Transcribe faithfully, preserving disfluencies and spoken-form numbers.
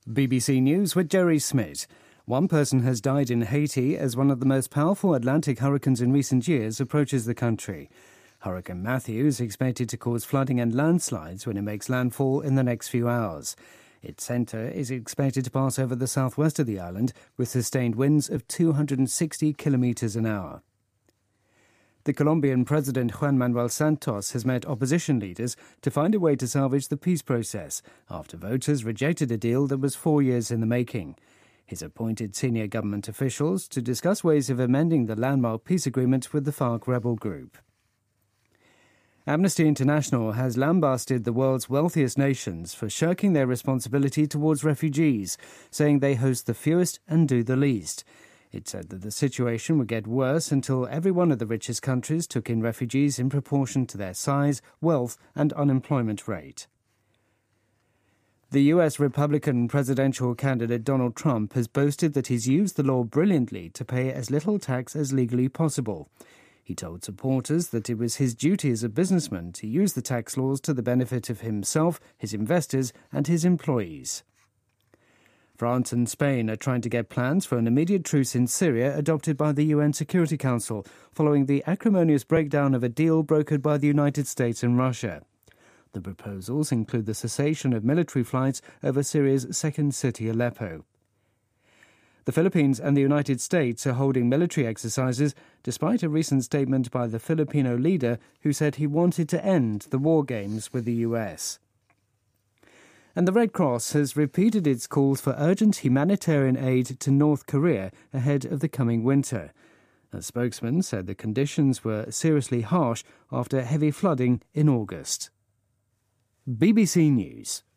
B B C News with Jerry Smith. One person has died in Haiti as one of the most powerful Atlantic hurricanes in recent years approaches the country. Hurricane Matthew is expected to cause flooding and landslides when it makes landfall in the next few hours. Its centre is expected to pass over the southwest of the island with sustained winds of two hundred sixty kilometres an hour. The Colombian President Juan Manuel Santos has met opposition leaders to find a way to salvage the peace process after voters rejected a deal that was four years in the making. He's appointed senior government officials to discuss ways of amending the landmark peace agreement with the FARC rebel group. Amnesty International has lambasted the world's wealthiest nations for shirking their responsibility towards refugees, saying they host the fewest and do the least. It said that the situation would get worse until every one of the richest countries took in refugees in proportion to their size, wealth and unemployment rate. The U S Republican presidential candidate Donald Trump has boasted that he's used the law brilliantly to pay as little tax as legally possible. He told supporters that it was his duty as a businessman to use the tax laws to the benefit of himself, his investors and his employees. France and Spain are trying to get plans for an immediate truce in Syria adopted by the U N Security Council, following the acrimonious breakdown of a deal brokered by the United States and Russia. The proposals include the cessation of military flights over Syria's second city, Aleppo. The Philippines and the United States are holding military exercises, despite a recent statement by the Filipino leader who said he wanted to end the war games with the U S. And the Red Cross has repeated its calls for urgent humanitarian aid to North Korea ahead of the coming winter. A spokesman said the conditions were seriously harsh after heavy flooding in August. B B C News.